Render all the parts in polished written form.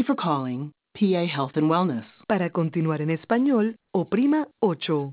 for calling PA Health and Wellness. Para continuar en español, oprima 8.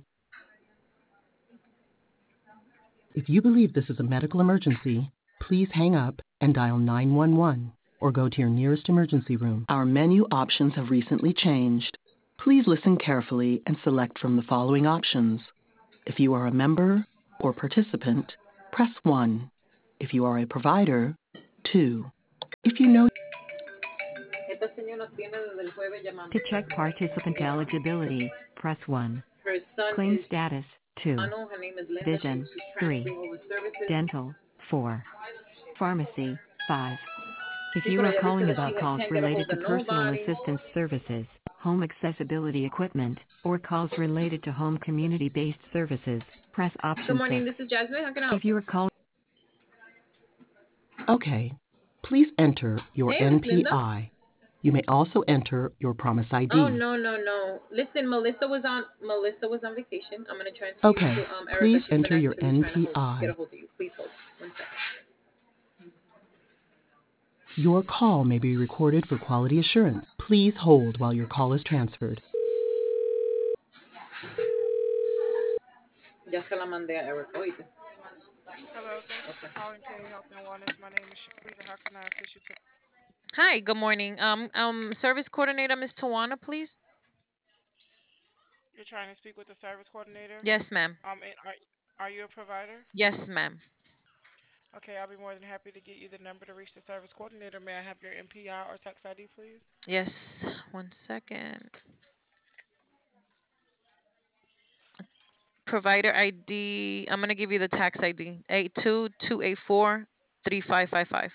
If you believe this is a medical emergency, please hang up and dial 911 or go to your nearest emergency room. Our menu options have recently changed. Please listen carefully and select from the following options. If you are a member or participant, press 1. If you are a provider, 2. If you know Esta señora tiene desde el jueves llamando. To check participant eligibility, press 1. Her son Claim is status, 2. Ano. Her name is Linda. Vision, She's 3. transferring over services. Dental, 4. Pharmacy, 5. If Sí, you pero are ella dice calling that she about calls can't get a related hold to of personal nobody. assistance services, home accessibility equipment, or calls related to home community-based services, press Good option morning, 6. this is Jasmine. How can I help If you? you are calling Okay, please enter your Hey, Miss Linda. NPI. You may also enter your Promise ID. Oh no. Listen, Melissa was on vacation. I'm gonna transfer Okay, you to Erica. please She's been enter your actually trying to get a NPI. hold of you. Please hold 1 second. Your call may be recorded for quality assurance. Please hold while your call is transferred. Ya se la mandé a Erica. Oíste. Hello, thank you for calling PA Health and Wellness. My name is Sharita. How can I assist you today? Hi, good morning. Service coordinator, Miss Tawana, please. You're trying to speak with the service coordinator. Yes, ma'am. And are you a provider? Yes, ma'am. Okay, I'll be more than happy to get you the number to reach the service coordinator. May I have your MPI or tax ID, please? Yes. 1 second. Provider ID. I'm gonna give you the tax ID. 822843555.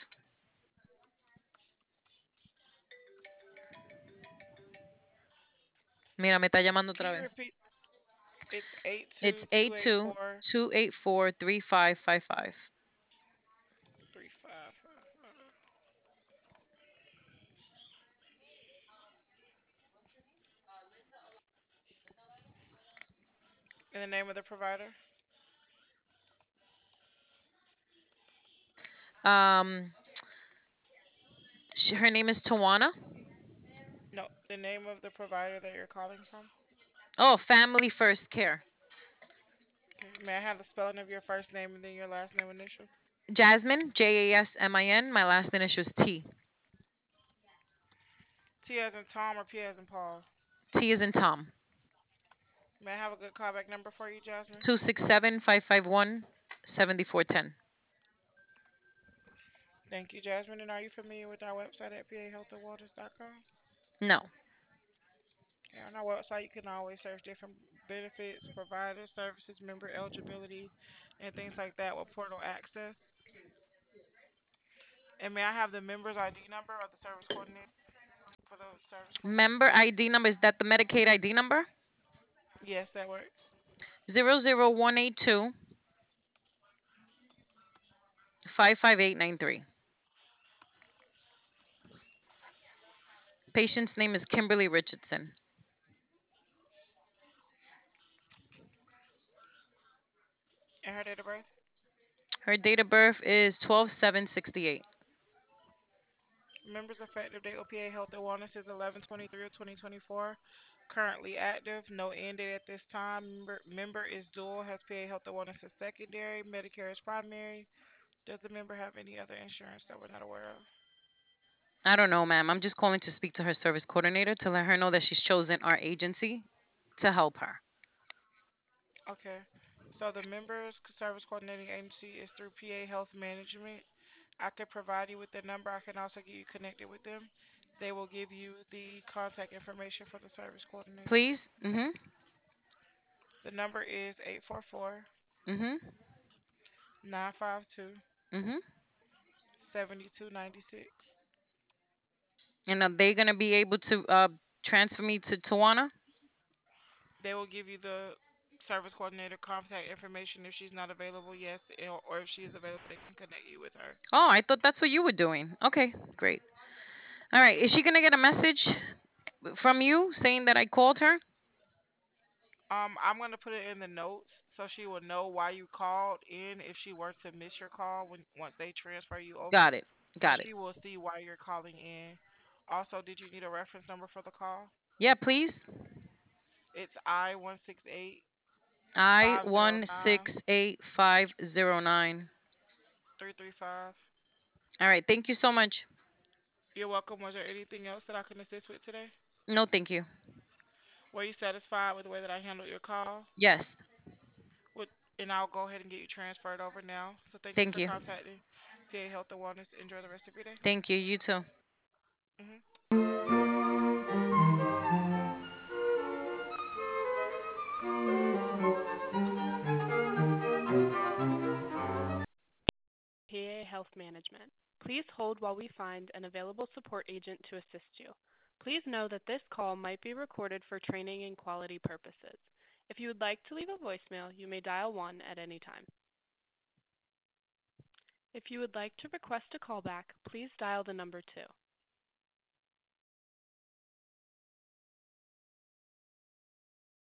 Mira, me está llamando Can otra you vez. repeat? It's It's 822843555. 822843555. And the name of the provider? Um, her name is Tawana. No, the name of the provider that you're calling from? Oh, Family First Care. Okay. May I have the spelling of your first name and then your last name initial? Jasmine, Jasmin. My last initial is T. T as in Tom or P as in Paul? T is in Tom. May I have a good callback number for you, Jasmine? 267-551-7410. Thank you, Jasmine. And are you familiar with our website at pahealthandwellness.com? No. Yeah, on our website, you can always search different benefits, providers, services, member eligibility, and things like that with portal access. And may I have the member's ID number or the service coordinator for the service coordinator? Member ID number, is that the Medicaid ID number? Yes, that works. 00182 55893. Patient's name is Kimberly Richardson. And her date of birth? Her date of birth is 12/7/68. Members effective date OPA Health and Wellness is 11/23 of 2024. Currently active, no end date at this time. Member is dual, has PA Health and Wellness as secondary, Medicare is primary. Does the member have any other insurance that we're not aware of? I don't know, ma'am. I'm just calling to speak to her service coordinator to let her know that she's chosen our agency to help her. Okay. So the members service coordinating agency is through PA Health Management. I could provide you with the number. I can also get you connected with them. They will give you the contact information for the service coordinator. Please? Mhm. The number is 844 Mhm. 952 Mhm. 7296. And are they going to be able to transfer me to Tawana? They will give you the service coordinator contact information if she's not available, yes, or if she is available, they can connect you with her. Oh, I thought that's what you were doing. Okay, great. All right. Is she going to get a message from you saying that I called her? I'm gonna put it in the notes so she will know why you called in if she were to miss your call once they transfer you over. Got it. So Got it. she will see why you're calling in. Also, did you need a reference number for the call? Yeah, please. It's I-168-509-335. I-168-509. All right. Thank you so much. You're welcome. Was there anything else that I can assist with today? No, thank you. Were you satisfied with the way that I handled your call? Yes. Would, and I'll go ahead and get you transferred over now. So thank you Thank for you. contacting PA Health and Wellness. Enjoy the rest of your day. Thank you. You too. Hmm. PA Health Management. Please hold while we find an available support agent to assist you. Please know that this call might be recorded for training and quality purposes. If you would like to leave a voicemail, you may dial 1 at any time. If you would like to request a callback, please dial the number 2.